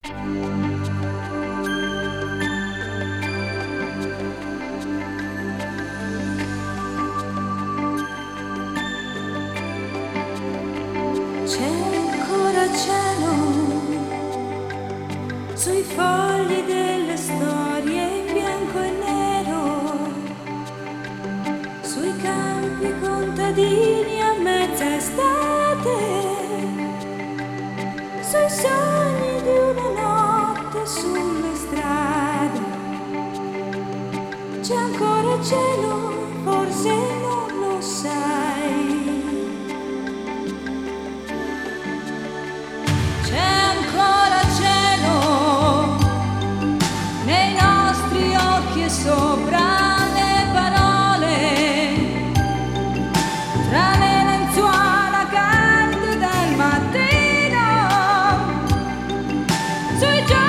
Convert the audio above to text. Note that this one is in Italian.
C'è ancora cielo sui fogli delle storie in bianco e nero, sui campi contadini a mezza estate, sui sogni di una notte sulle strade. C'è ancora cielo, forse non lo sai. C'è ancora cielo nei nostri occhi e sopra le parole, tra le lenzuola calde del mattino, sui giorni